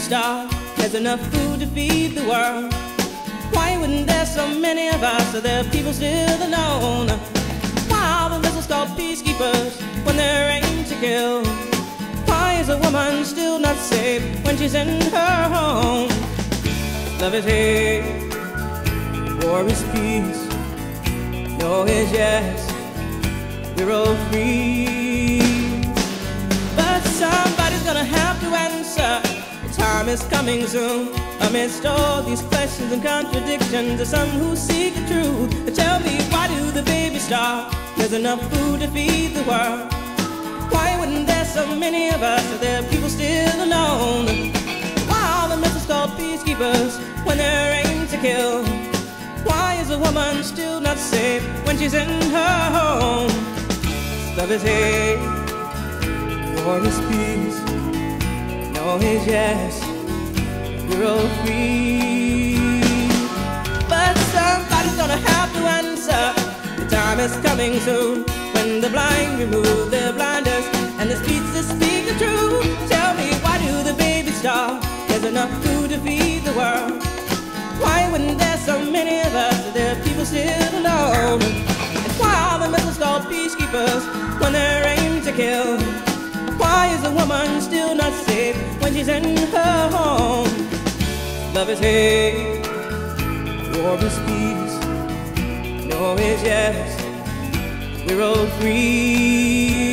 star has enough food to feed the world, why wouldn't there so many of us so there are people still alone? Why are the missiles called peacekeepers when they're aimed to kill? Why is a woman still not safe when she's in her home? Love is hate, war is peace, no is yes, we're all free. But somebody's gonna have to answer, the time is coming soon. Amidst all these questions and contradictions, there's some who seek the truth. But tell me, why do the babies starve? There's enough food to feed the world. Why wouldn't there so many of us if there are people still alone? Why are the missiles called peacekeepers when they're aimed to kill? Why is a woman still not safe when she's in her home? Love is hate, war is peace, no is yes, we're all free. But somebody's gonna have to answer, the time is coming soon, when the blind remove their blinders and the speechless speak the truth. Tell me, why do the babies starve? There's enough food to feed the world. Why wouldn't there so many of us if there are people still alone? And why are the missiles called peacekeepers when they're aimed to kill? Why is a woman still not safe when she's in her home? Love is hate, war is peace, no is yes, we're all free.